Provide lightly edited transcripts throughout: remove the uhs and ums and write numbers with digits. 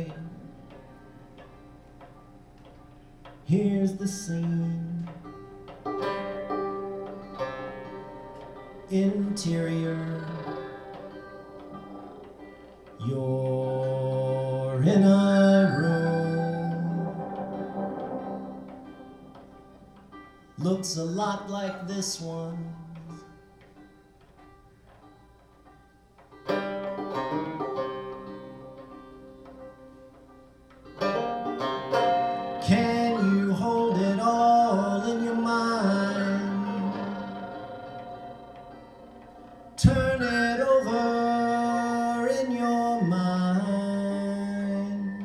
Okay, here's the scene. Interior, you're in a room. Looks a lot like this one. Can you hold it all in your mind? Turn it over in your mind.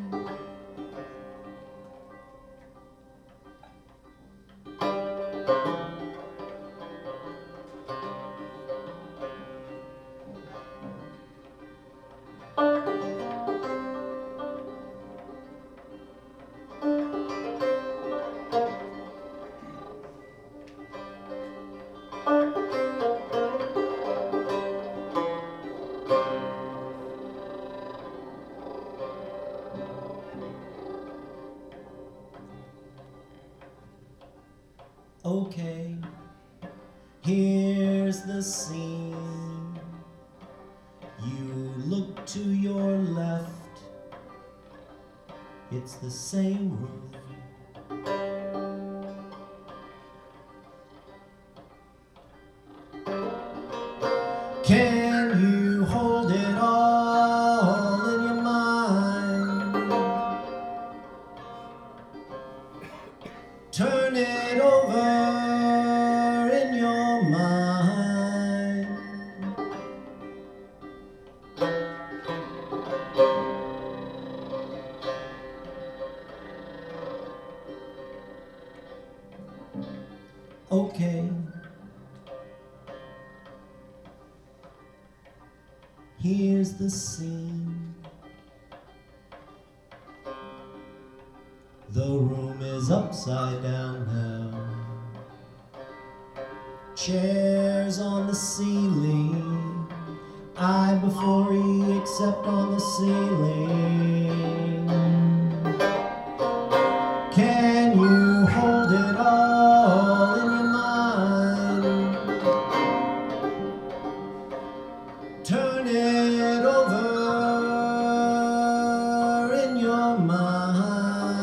Okay, here's the scene. You look to your left, it's the same room. Can you hold it all in your mind? Turn it over in your mind. Okay, here's the scene. The room is upside down now. Chairs on the ceiling. I before E except on the ceiling. Can you hold it all in your mind? Turn it over in your mind.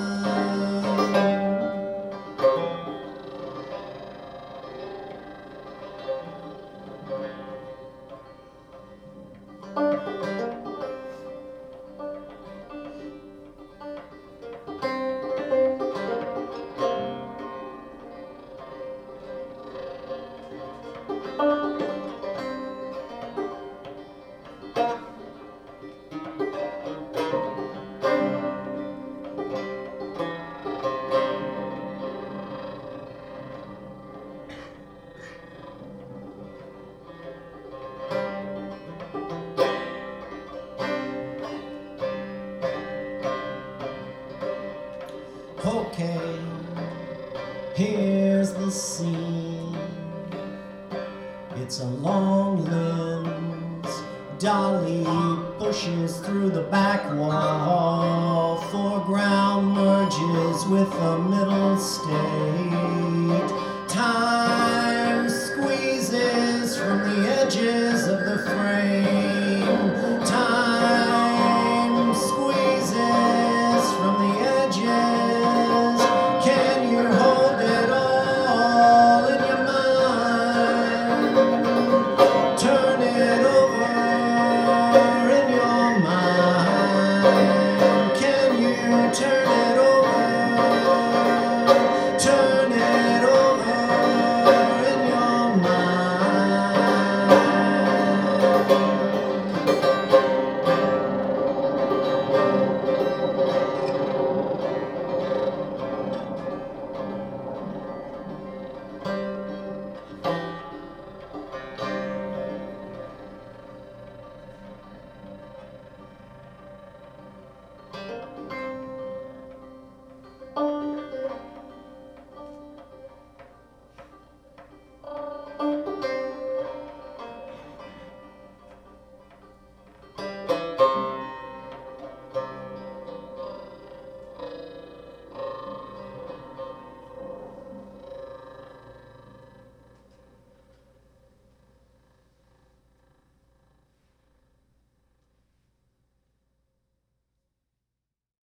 Okay, here's the scene. It's a long lens. Dolly pushes through the back wall. Foreground merges with a middle state. Time squeezes from the edges of the frame. Time